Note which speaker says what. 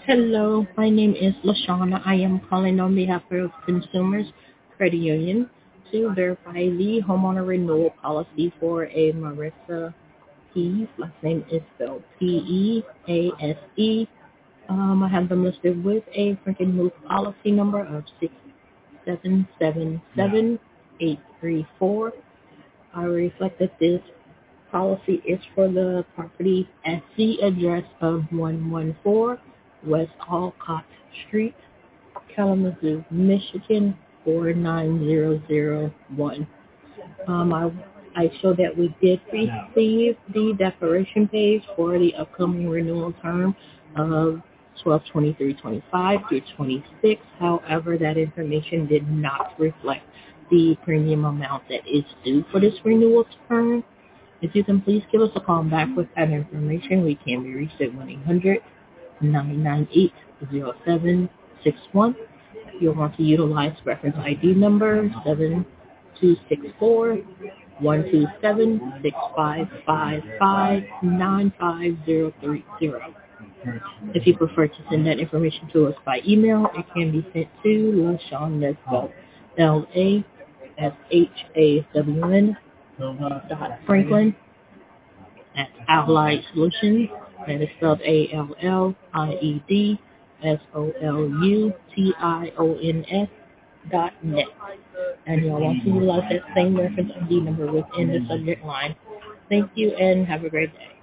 Speaker 1: Hello, my name is Lashana. I am calling on behalf of Consumers Credit Union to verify the homeowner renewal policy for a Marissa Pease. Last name is spelled Pease. I have them listed with a freaking move policy number of 6777834. I reflect that this policy is for the property at the address of 114 West Alcott Street, Kalamazoo, Michigan 49001. I show that we did receive the declaration page for the upcoming renewal term of 12/23/25 through 26. However, that information did not reflect the premium amount that is due for this renewal term. If you can please give us a call back with that information, we can be reached at 1-800-998-0761. You'll want to utilize reference ID number 7264-127-6555-95030. If you prefer to send that information to us by email, it can be sent to LaShawn Nesbo, LASHAWN Franklin at Allied Solutions. That is spelled ALLIEDSOLUTIONS.net. And you'll want to utilize that same reference ID number within the subject line. Thank you and have a great day.